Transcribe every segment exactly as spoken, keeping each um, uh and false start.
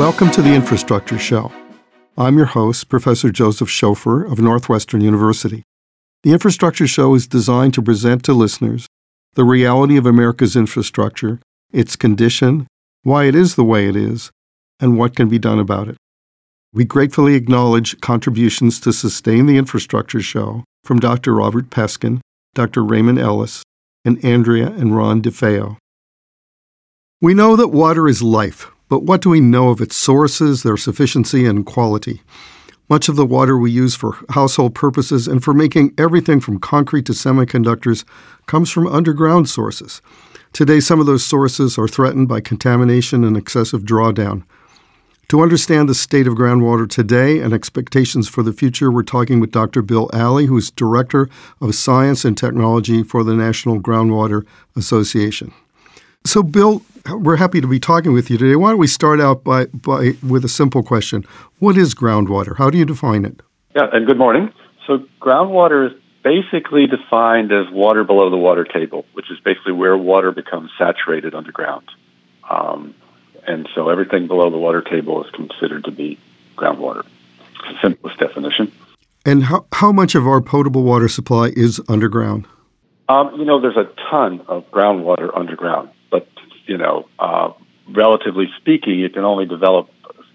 Welcome to the Infrastructure Show. I'm your host, Professor Joseph Schofer of Northwestern University. The Infrastructure Show is designed to present to listeners the reality of America's infrastructure, its condition, why it is the way it is, and what can be done about it. We gratefully acknowledge contributions to sustain the Infrastructure Show from Doctor Robert Peskin, Doctor Raymond Ellis, and Andrea and Ron DeFeo. We know that water is life, but what do we know of its sources, their sufficiency, and quality? Much of the water we use for household purposes and for making everything from concrete to semiconductors comes from underground sources. Today, some of those sources are threatened by contamination and excessive drawdown. To understand the state of groundwater today and expectations for the future, we're talking with Doctor Bill Alley, who's Director of Science and Technology for the National Groundwater Association. So, Bill, we're happy to be talking with you today. Why don't we start out by, by with a simple question. What is groundwater? How do you define it? Yeah, and good morning. So groundwater is basically defined as water below the water table, which is basically where water becomes saturated underground. Um, and so everything below the water table is considered to be groundwater. It's the simplest definition. And how, how much of our potable water supply is underground? Um, you know, there's a ton of groundwater underground. But, you know, uh, relatively speaking, you can only develop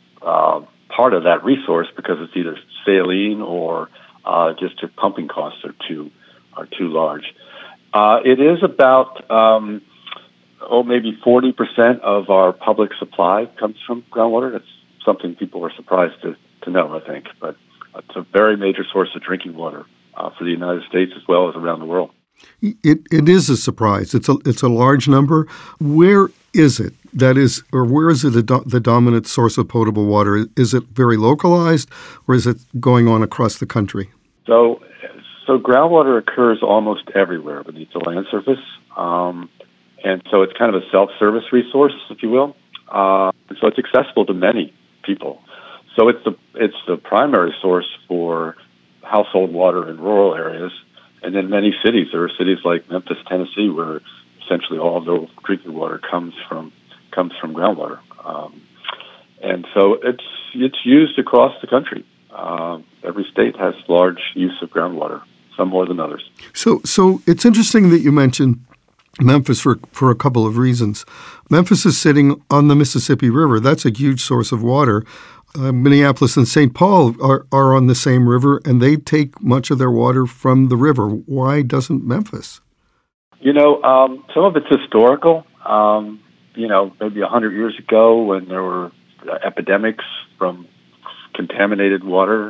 uh, part of that resource because it's either saline or uh, just your pumping costs are too are too large. Uh, it is about, um, oh, maybe forty percent of our public supply comes from groundwater. That's something people are surprised to, to know, I think. But it's a very major source of drinking water uh, for the United States as well as around the world. It it is a surprise. It's a it's a large number. Where is it? That is, or where is it a do, the dominant source of potable water? Is it very localized, or is it going on across the country? So, so groundwater occurs almost everywhere beneath the land surface, um, and so it's kind of a self-service resource, if you will. Uh, and so it's accessible to many people. So it's the it's the primary source for household water in rural areas. And in many cities, there are cities like Memphis, Tennessee, where essentially all the drinking water comes from comes from groundwater, um, and so it's it's used across the country. Uh, every state has large use of groundwater, some more than others. So, so it's interesting that you mentioned Memphis for for a couple of reasons. Memphis is sitting on the Mississippi River. That's a huge source of water. Uh, Minneapolis and Saint Paul are, are on the same river, and they take much of their water from the river. Why doesn't Memphis? You know, um, some of it's historical. Um, you know, maybe one hundred years ago when there were epidemics from contaminated water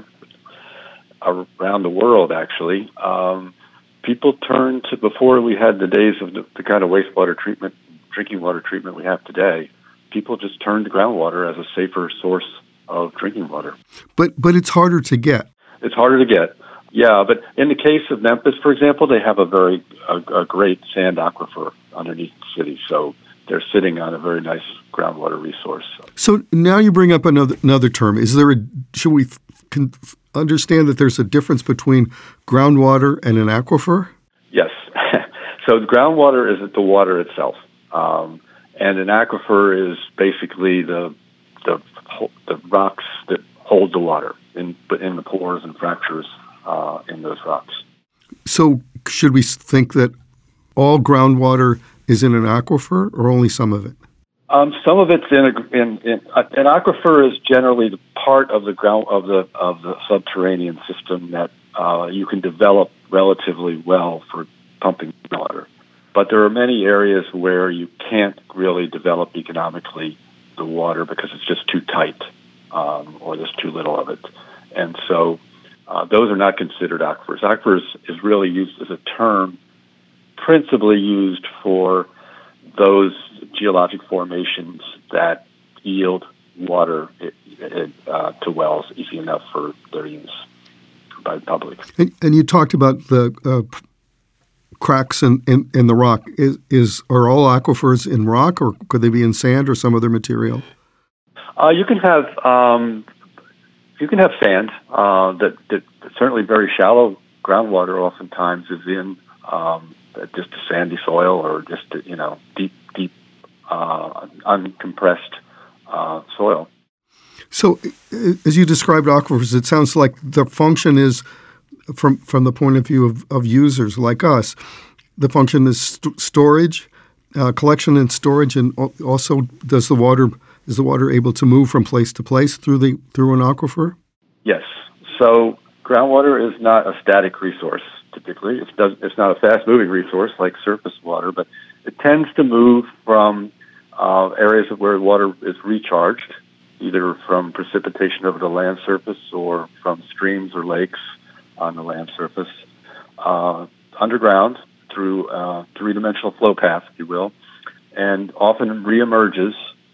around the world, actually, um, people turned to, before we had the days of the, the kind of wastewater treatment, drinking water treatment we have today, people just turned to groundwater as a safer source of drinking water. But but it's harder to get. It's harder to get, yeah. But in the case of Memphis, for example, they have a very a, a great sand aquifer underneath the city, so they're sitting on a very nice groundwater resource. So now you bring up another another term. Is there a should we can understand that there's a difference between groundwater and an aquifer? Yes. So the groundwater is the water itself, um, and an aquifer is basically the the the rocks that hold the water in in the pores and fractures uh, in those rocks. So should we think that all groundwater is in an aquifer, or only some of it? Um, some of it's in, a, in, in uh, an aquifer is generally the part of the ground of the of the subterranean system that uh, you can develop relatively well for pumping water. But there are many areas where you can't really develop economically the water because it's just too tight, um, or there's too little of it. And so uh, those are not considered aquifers. Aquifers is really used as a term principally used for those geologic formations that yield water it, it, uh, to wells easy enough for their use by the public. And, and you talked about the uh, cracks in, in, in the rock. Is, is are all aquifers in rock, or could they be in sand or some other material? Uh, you can have um, you can have sand. Uh, that, that certainly very shallow groundwater oftentimes is in um, just a sandy soil or just a, you know deep deep uh, uncompressed uh, soil. So uh, as you described aquifers, it sounds like the function is, from from the point of view of, of users like us, the function is st- storage, uh, collection and storage, and also does the water is the water able to move from place to place through the through an aquifer? Yes. So groundwater is not a static resource. Typically, it's does it's not a fast-moving resource like surface water, but it tends to move from uh, areas where water is recharged, either from precipitation over the land surface or from streams or lakes on the land surface, uh, underground through a three-dimensional flow path, if you will, and often reemerges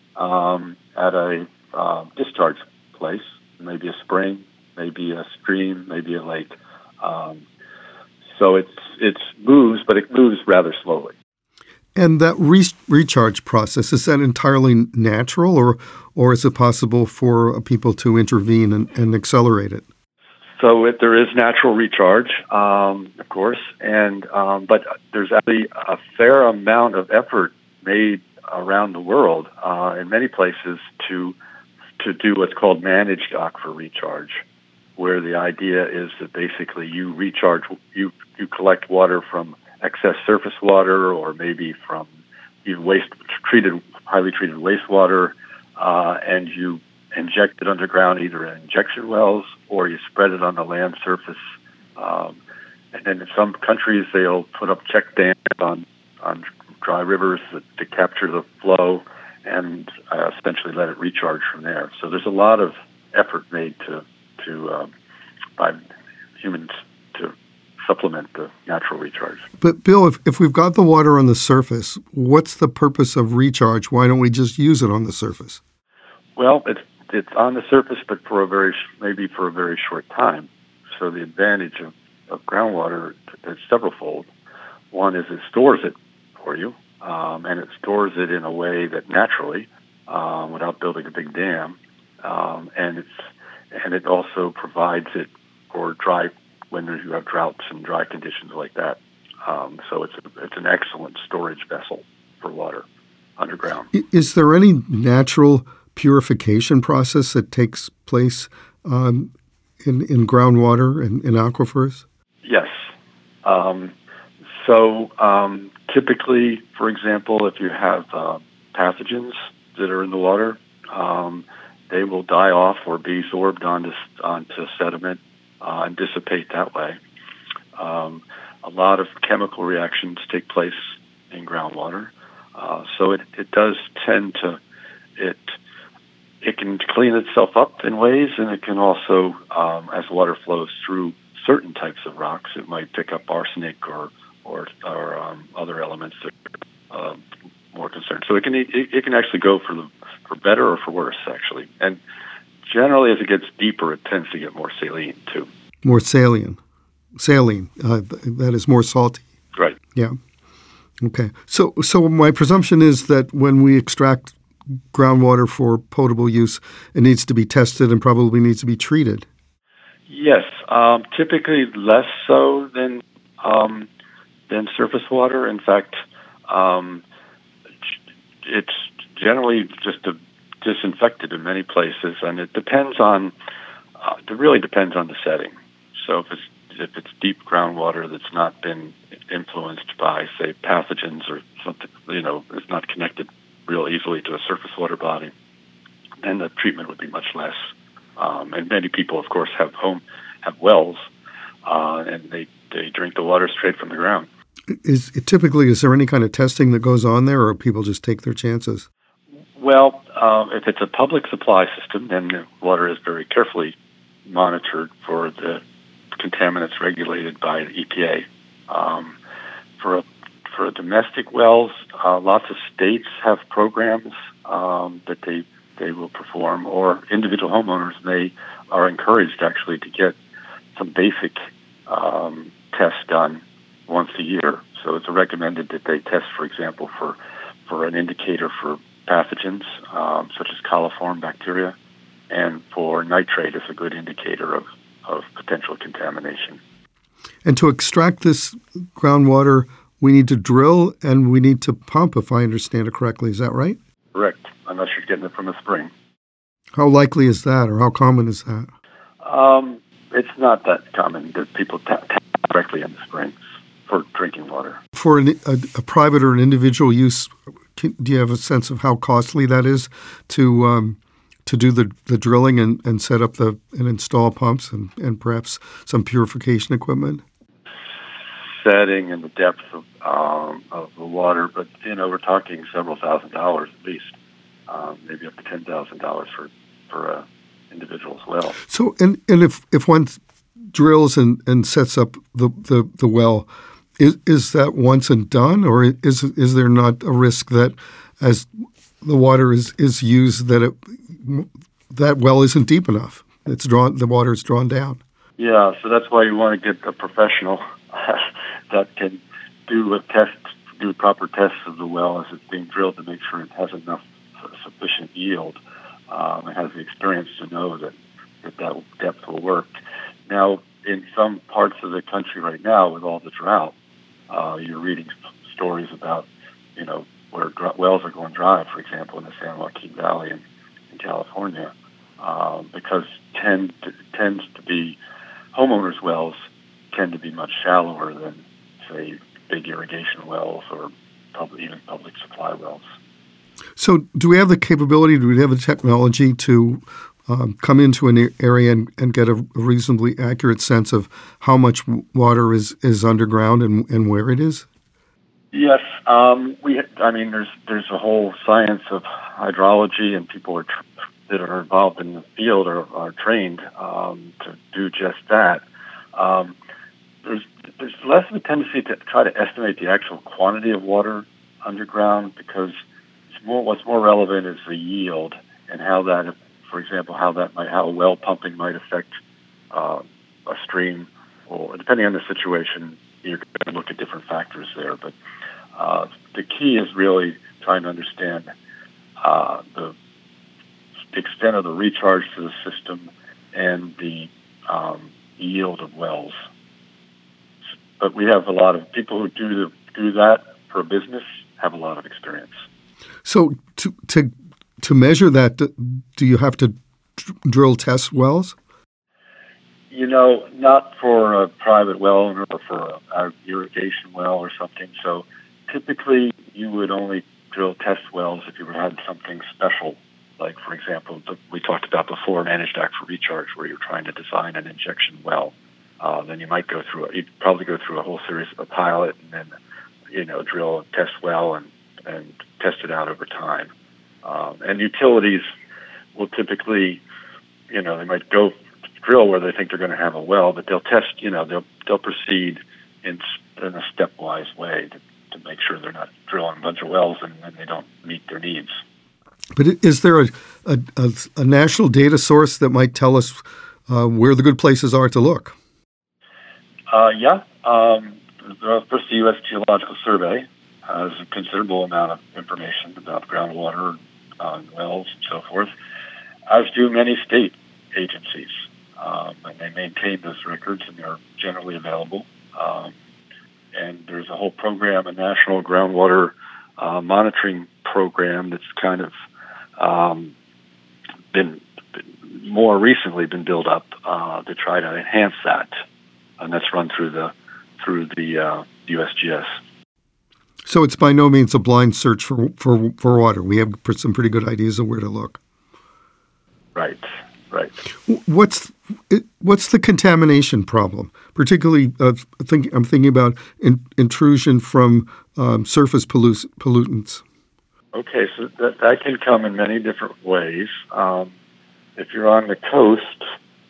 um, at a uh, discharge place, maybe a spring, maybe a stream, maybe a lake. Um, so it's it's moves, but it moves rather slowly. And that re- recharge process, is that entirely natural, or or is it possible for people to intervene and, and accelerate it? So it, there is natural recharge, um, of course, and um, but there's actually a fair amount of effort made around the world uh, in many places to to do what's called managed aquifer recharge, where the idea is that basically you recharge, you you collect water from excess surface water, or maybe from even waste treated, highly treated wastewater, uh, and you inject it underground, either in injection wells or you spread it on the land surface. Um, and then in some countries, they'll put up check dams on, on dry rivers that, to capture the flow and uh, essentially let it recharge from there. So there's a lot of effort made to, to uh, by humans to supplement the natural recharge. But Bill, if, if we've got the water on the surface, what's the purpose of recharge? Why don't we just use it on the surface? Well, it's it's on the surface, but for a very maybe for a very short time. So the advantage of, of groundwater is severalfold. One is it stores it for you, um, and it stores it in a way that naturally, um, without building a big dam, um, and it's and it also provides it for dry when you have droughts and dry conditions like that. Um, so it's a, it's an excellent storage vessel for water underground. Is there any natural purification process that takes place um, in, in groundwater and in aquifers? Yes. Um, so um, typically, for example, if you have uh, pathogens that are in the water, um, they will die off or be sorbed onto, onto sediment uh, and dissipate that way. Um, a lot of chemical reactions take place in groundwater. Uh, so it, it does tend to, it It can clean itself up in ways, and it can also, um, as water flows through certain types of rocks, it might pick up arsenic or or, or um, other elements that are uh, more concerned. So it can it, it can actually go for the for better or for worse, actually. And generally, as it gets deeper, it tends to get more saline too. More saline, saline. Uh, that is more salty. Right. Yeah. Okay. So so my presumption is that when we extract groundwater for potable use, it needs to be tested and probably needs to be treated. Yes, um, typically less so than um, than surface water. In fact, um, it's generally just a, disinfected in many places, and it depends on. Uh, it really depends on the setting. So if it's if it's deep groundwater that's not been influenced by, say, pathogens or something, you know, it's not connected real easily to a surface water body, then the treatment would be much less. Um, and many people, of course, have home have wells, uh, and they, they drink the water straight from the ground. Is it typically, is there any kind of testing that goes on there, or people just take their chances? Well, um, if it's a public supply system, then the water is very carefully monitored for the contaminants regulated by the E P A. Um, for a For domestic wells, uh, lots of states have programs um, that they they will perform, or individual homeowners may are encouraged actually to get some basic um, tests done once a year. So it's recommended that they test, for example, for for an indicator for pathogens um, such as coliform bacteria, and for nitrate is a good indicator of, of potential contamination. And to extract this groundwater, we need to drill and we need to pump, if I understand it correctly. Is that right? Correct, unless you're getting it from a spring. How likely is that, or how common is that? Um, it's not that common that people tap, tap directly in the springs for drinking water. For an, a, a private or an individual use, can, do you have a sense of how costly that is to um, to do the, the drilling and, and set up the and install pumps and, and perhaps some purification equipment? Setting and the depth of um, of the water, but you know we're talking several thousand dollars at least, um, maybe up to ten thousand dollars for for a individual's well. So, and and if, if one drills and, and sets up the, the, the well, is is that once and done, or is is there not a risk that as the water is, is used that it that well isn't deep enough? It's drawn the water is drawn down. Yeah, so that's why you want to get a professional that can do a test, do proper tests of the well as it's being drilled to make sure it has enough sufficient yield. Um, and has the experience to know that, that that depth will work. Now, in some parts of the country right now, with all the drought, uh, you're reading stories about, you know, where dr- wells are going dry, for example, in the San Joaquin Valley in, in California, um, because tend to, tends to be homeowners' wells tend to be much shallower than, say, big irrigation wells or public, even public supply wells. So do we have the capability, do we have the technology to um, come into an area and, and get a reasonably accurate sense of how much water is, is underground and, and where it is? Yes. Um, we. I mean, there's there's a whole science of hydrology, and people are tr- that are involved in the field are, are trained um, to do just that. Um, there's there's less of a tendency to try to estimate the actual quantity of water underground because More, what's more relevant is the yield and how that, for example, how that might, how well pumping might affect uh, a stream, or depending on the situation, you're going to look at different factors there. But uh, the key is really trying to understand uh, the extent of the recharge to the system and the um, yield of wells. But we have a lot of people who do the, do that for a business have a lot of experience. So to to to measure that, do you have to drill test wells? You know, not for a private well or for an irrigation well or something. So typically you would only drill test wells if you had something special, like, for example, the, we talked about before, managed aquifer recharge, where you're trying to design an injection well. Uh, then you might go through, a, you'd probably go through a whole series of a pilot and then, you know, drill a test well and, and test it out over time. Um, and utilities will typically, you know, they might go drill where they think they're going to have a well, but they'll test, you know, they'll they'll proceed in, in a stepwise way to, to make sure they're not drilling a bunch of wells and then they don't meet their needs. But is there a, a, a, a national data source that might tell us uh, where the good places are to look? Uh, yeah. Um, first, the U S Geological Survey has a considerable amount of information about groundwater, uh, wells, and so forth, as do many state agencies. Um, and they maintain those records, and they're generally available. Um, and there's a whole program, a national groundwater uh, monitoring program that's kind of um, been, been more recently been built up uh, to try to enhance that, and that's run through the through the uh, U S G S. So it's by no means a blind search for for for water. We have some pretty good ideas of where to look. Right. Right. What's what's the contamination problem? Particularly, uh, think, I'm thinking about in, intrusion from um, surface pollu- pollutants. Okay, so that, that can come in many different ways. Um, if you're on the coast,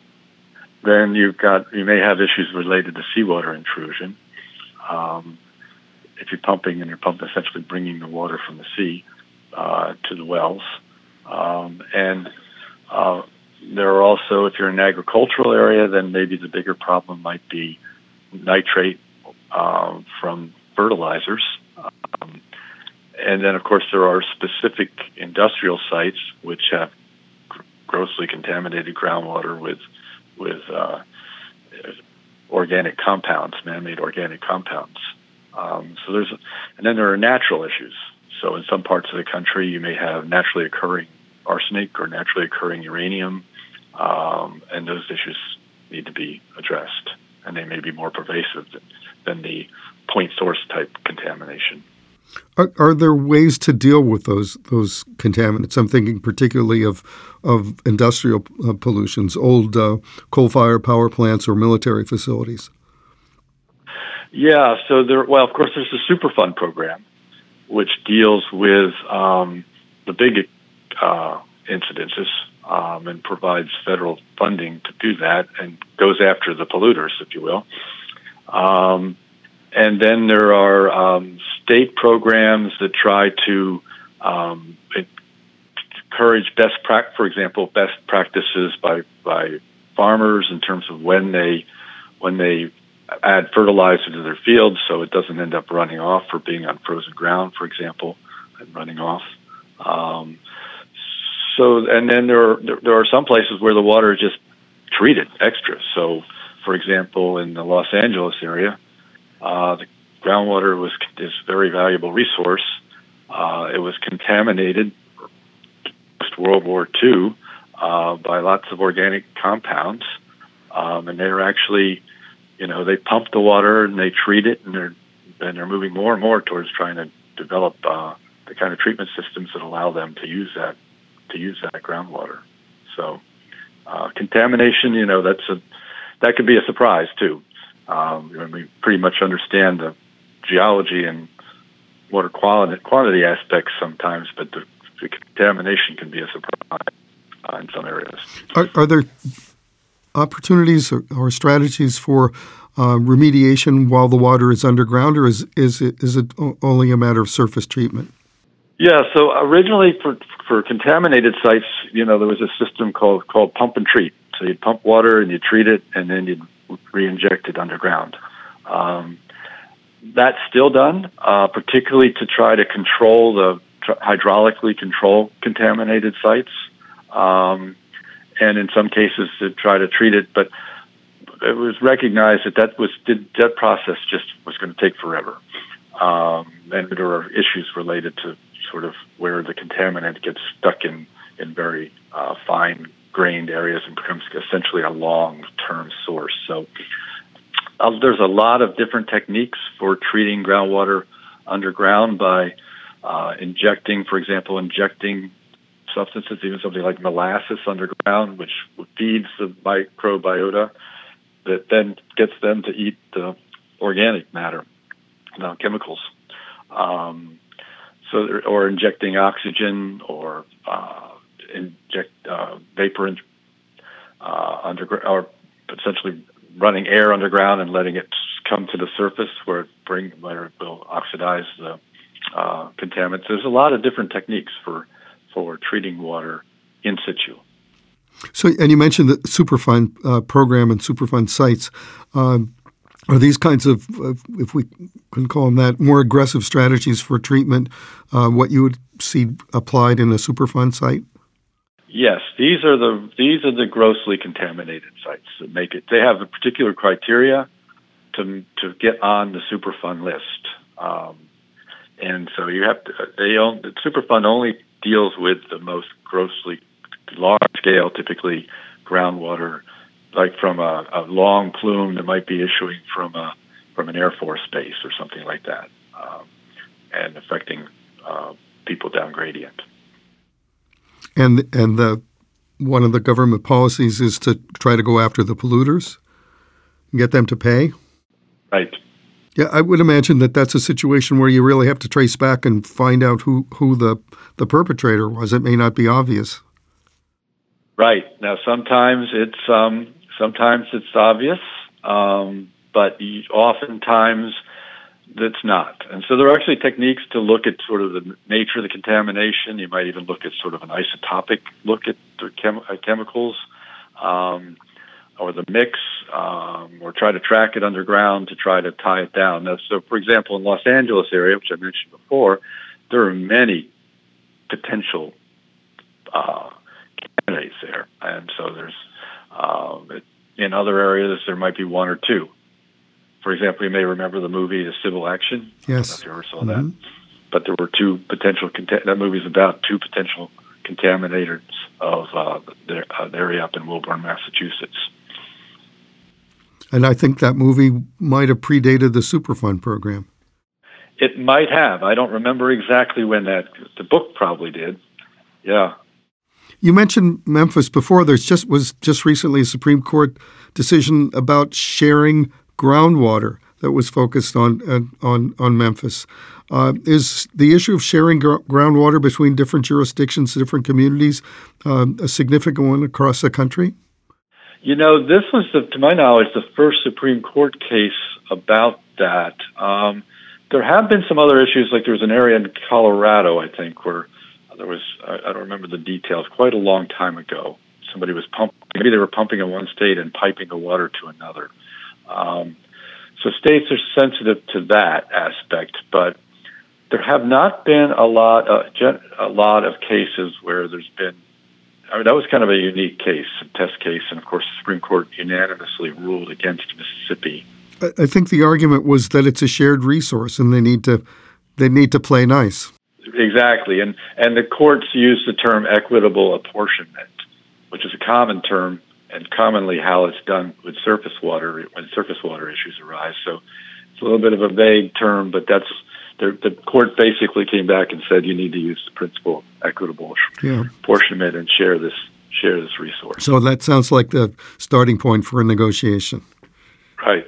then you've got you may have issues related to seawater intrusion. Um, if you're pumping and you're pumping, essentially bringing the water from the sea uh, to the wells, um, and uh, there are also, if you're in an agricultural area, then maybe the bigger problem might be nitrate uh, from fertilizers. Um, and then, of course, there are specific industrial sites which have gr- grossly contaminated groundwater with with uh, organic compounds, man-made organic compounds. Um, so there's, and then there are natural issues. So in some parts of the country, you may have naturally occurring arsenic or naturally occurring uranium, um, and those issues need to be addressed, and they may be more pervasive than, than the point source type contamination. Are, are there ways to deal with those those contaminants? I'm thinking particularly of of industrial uh, pollutions, old uh, coal-fired power plants or military facilities. Yeah, so there. Well, of course, there's the Superfund program, which deals with um, the big uh, incidences um, and provides federal funding to do that, and goes after the polluters, if you will. Um, and then there are um, state programs that try to um, encourage best pra- for example, best practices by by farmers in terms of when they when they add fertilizer to their fields, so it doesn't end up running off or being on frozen ground, for example, and running off. Um, so, and then there are there, there are some places where the water is just treated extra. So, for example, in the Los Angeles area, uh, the groundwater was is a very valuable resource. Uh, it was contaminated post World War Two uh, by lots of organic compounds, um, and they were actually, you know, they pump the water and they treat it, and they're and they're moving more and more towards trying to develop uh, the kind of treatment systems that allow them to use that to use that groundwater. So, uh, contamination, you know, that's a that could be a surprise too. Um, when we pretty much understand the geology and water quality quantity aspects sometimes, but the, the contamination can be a surprise uh, in some areas. Are, are there opportunities or, or strategies for uh, remediation while the water is underground, or is is it is it only a matter of surface treatment? Yeah. So originally, for for contaminated sites, you know, there was a system called called pump and treat. So you'd pump water and you treat it, and then you'd re-inject it underground. Um, that's still done, uh, particularly to try to control the tr- hydraulically control contaminated sites. Um, and in some cases to try to treat it, but it was recognized that that was that process just was going to take forever, um, and there are issues related to sort of where the contaminant gets stuck in in very uh, fine-grained areas and becomes essentially a long-term source. So uh, there's a lot of different techniques for treating groundwater underground by uh, injecting, for example, injecting substances, even something like molasses underground, which feeds the microbiota that then gets them to eat the organic matter, not chemicals. Um, so, or injecting oxygen, or uh, inject uh, vapor in, uh, underground, or essentially running air underground and letting it come to the surface where it bring where it will oxidize the uh, contaminants. There's a lot of different techniques for. for treating water in situ. So, and you mentioned the Superfund uh, program and Superfund sites. Um, are these kinds of, uh, if we can call them that, more aggressive strategies for treatment, uh, what you would see applied in a Superfund site? Yes, these are the these are the grossly contaminated sites that make it. They have a particular criteria to to get on the Superfund list, um, and so you have to. They own the Superfund only deals with the most grossly large scale, typically groundwater, like from a, a long plume that might be issuing from a from an Air Force base or something like that, um, and affecting uh, people down gradient. And and the one of the government policies is to try to go after the polluters and get them to pay. Right. Yeah, I would imagine that that's a situation where you really have to trace back and find out who, who the, the perpetrator was. It may not be obvious. Right. Now, sometimes it's um, sometimes it's obvious, um, but oftentimes it's not. And so there are actually techniques to look at sort of the nature of the contamination. You might even look at sort of an isotopic look at the chem- uh, chemicals. Um, or the mix, um, or try to track it underground to try to tie it down. Now, so, for example, in Los Angeles area, which I mentioned before, there are many potential uh, candidates there. And so there's, um, it, in other areas, there might be one or two. For example, you may remember the movie The Civil Action. Yes. I don't know if you ever saw mm-hmm. that. But there were two potential, cont- that movie's about two potential contaminators of uh, the, uh, the area up in Woburn, Massachusetts. And I think that movie might have predated the Superfund program. It might have. I don't remember exactly when that. The book probably did. Yeah. You mentioned Memphis before. There's just was just recently a Supreme Court decision about sharing groundwater that was focused on uh, on on Memphis. Uh, is the issue of sharing gr- groundwater between different jurisdictions, different communities, uh, a significant one across the country? You know, this was, the, to my knowledge, the first Supreme Court case about that. Um, there have been some other issues, like there was an area in Colorado, I think, where there was, I, I don't remember the details, quite a long time ago. Somebody was pumping, maybe they were pumping in one state and piping the water to another. Um, so states are sensitive to that aspect, but there have not been a lot, uh, gen, a lot of cases where there's been, I mean, that was kind of a unique case, a test case, and of course the Supreme Court unanimously ruled against Mississippi. I think the argument was that it's a shared resource and they need to they need to play nice. Exactly, and and the courts use the term equitable apportionment, which is a common term and commonly how it's done with surface water when surface water issues arise. So it's a little bit of a vague term, but that's the, the court basically came back and said you need to use the principle of equitable yeah. apportionment and share this share this resource. So that sounds like the starting point for a negotiation. Right.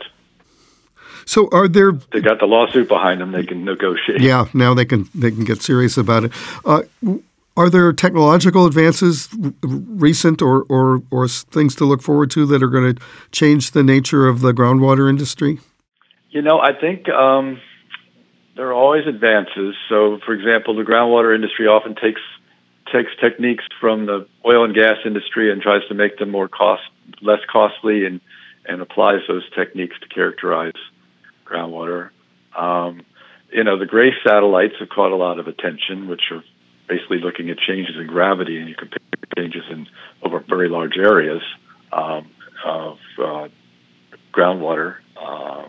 So are there? They got the lawsuit behind them. They can negotiate. Yeah, now they can they can get serious about it. Uh, are there technological advances, recent or, or or things to look forward to that are going to change the nature of the groundwater industry? You know, I think um, there are always advances. So, for example, the groundwater industry often takes takes techniques from the oil and gas industry and tries to make them more cost less costly, and and applies those techniques to characterize groundwater. Um, you know, the GRACE satellites have caught a lot of attention, which are basically looking at changes in gravity, and you compare changes in over very large areas um, of uh, groundwater. Um,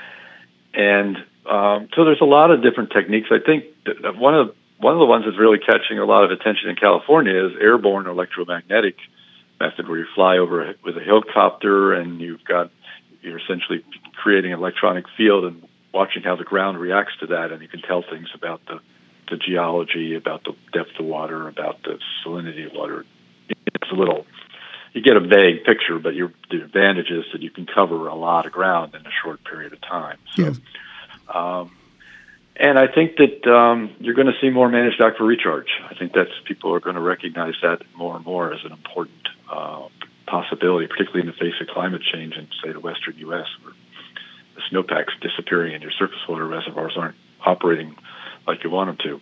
and um, so there's a lot of different techniques. I think that one of one of the ones that's really catching a lot of attention in California is airborne electromagnetic method, where you fly over with a helicopter and you've got you're essentially creating an electronic field and watching how the ground reacts to that, and you can tell things about the, the geology, about the depth of water, about the salinity of water. It's a little, you get a vague picture, but your, the advantage is that you can cover a lot of ground in a short period of time. So, yes. um, and I think that um, you're going to see more managed aquifer recharge. I think that's people are going to recognize that more and more as an important uh, possibility, particularly in the face of climate change in, say, the western U S, where the snowpacks disappearing and your surface water reservoirs aren't operating like you want them to.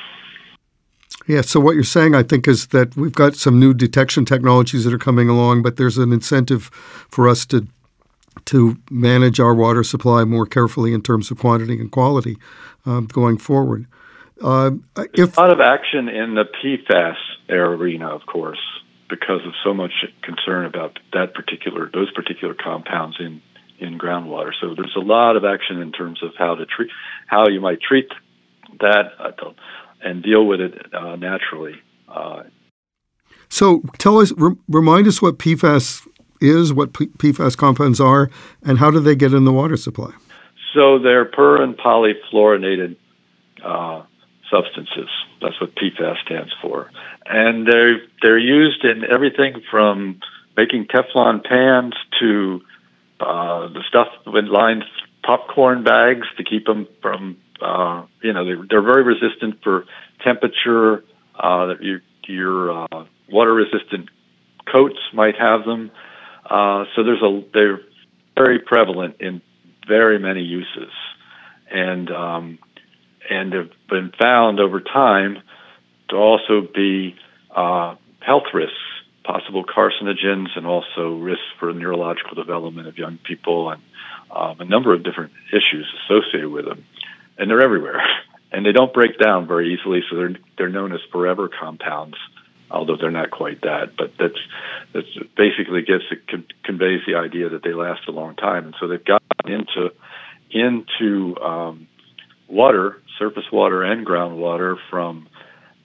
Yeah, so what you're saying, I think, is that we've got some new detection technologies that are coming along, but there's an incentive for us to to manage our water supply more carefully in terms of quantity and quality um, going forward. Uh, if, a lot of action in the P FAS arena, of course, because of so much concern about that particular, those particular compounds in, in groundwater. So there's a lot of action in terms of how to treat, how you might treat that uh, and deal with it uh, naturally. Uh, so tell us, re- remind us what P FAS is, what P- PFAS compounds are, and how do they get in the water supply? So they're per and polyfluorinated uh, substances. That's what P FAS stands for. And they're, they're used in everything from making Teflon pans to uh, the stuff that lines popcorn bags to keep them from, uh, you know, they're, they're very resistant for temperature. Uh, your your uh, water-resistant coats might have them. Uh, so there's a they're very prevalent in very many uses, and um, and have been found over time to also be uh, health risks, possible carcinogens, and also risks for neurological development of young people, and um, a number of different issues associated with them. And they're everywhere, and they don't break down very easily, so they're they're known as forever compounds, although they're not quite that. But that's that's basically gets it conveys the idea that they last a long time, and so they've gotten into into um, water, surface water and groundwater from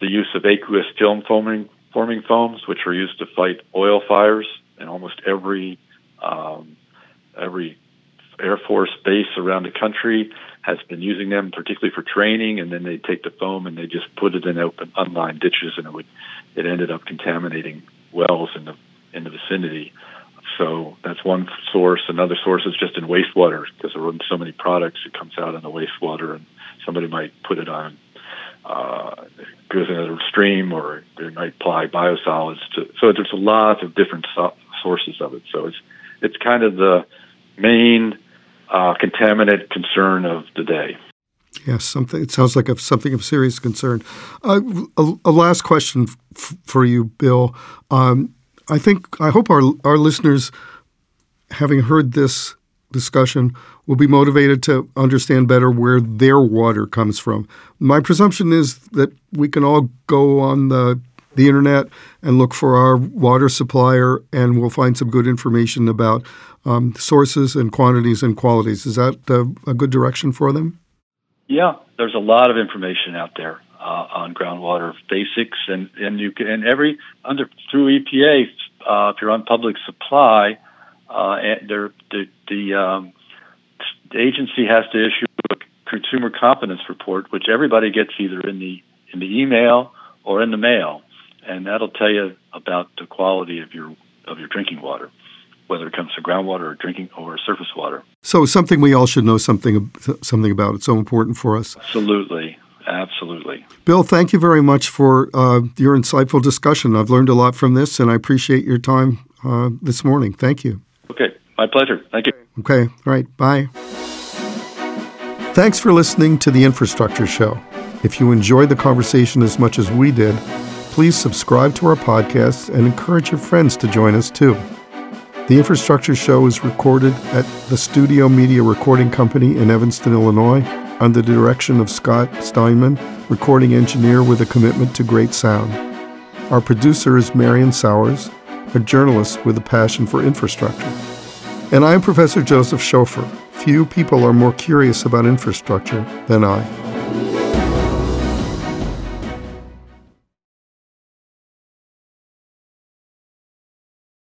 the use of aqueous film forming, forming foams, which are used to fight oil fires, and almost every um, every Air Force base around the country has been using them, particularly for training. And then they take the foam and they just put it in open, unlined ditches, and it would it ended up contaminating wells in the in the vicinity. So that's one source. Another source is just in wastewater, because there are so many products. It comes out in the wastewater, and somebody might put it on, uh, it goes into a stream, or they might apply biosolids to. So there's a lot of different so- sources of it. So it's it's kind of the main uh, contaminant concern of the day. Yes, something. It sounds like a, something of serious concern. Uh, a, a last question f- for you, Bill. Um, I think I hope our our listeners, having heard this discussion, will be motivated to understand better where their water comes from. My presumption is that we can all go on the the internet and look for our water supplier, and we'll find some good information about um, sources and quantities and qualities. Is that uh, a good direction for them? Yeah, there's a lot of information out there uh, on groundwater basics, and, and you can and every under through E P A. Uh, if you're on public supply, uh, and the the, um, the agency has to issue a consumer competence report, which everybody gets either in the in the email or in the mail, and that'll tell you about the quality of your of your drinking water, whether it comes to groundwater or drinking or surface water. So something we all should know something something about. It's so important for us. Absolutely. Absolutely. Bill, thank you very much for uh, your insightful discussion. I've learned a lot from this, and I appreciate your time uh, this morning. Thank you. Okay. My pleasure. Thank you. Okay. All right. Bye. Thanks for listening to The Infrastructure Show. If you enjoyed the conversation as much as we did, please subscribe to our podcast and encourage your friends to join us too. The Infrastructure Show is recorded at the Studio Media Recording Company in Evanston, Illinois, under the direction of Scott Steinman, recording engineer with a commitment to great sound. Our producer is Marion Sowers, a journalist with a passion for infrastructure. And I'm Professor Joseph Schofer. Few people are more curious about infrastructure than I.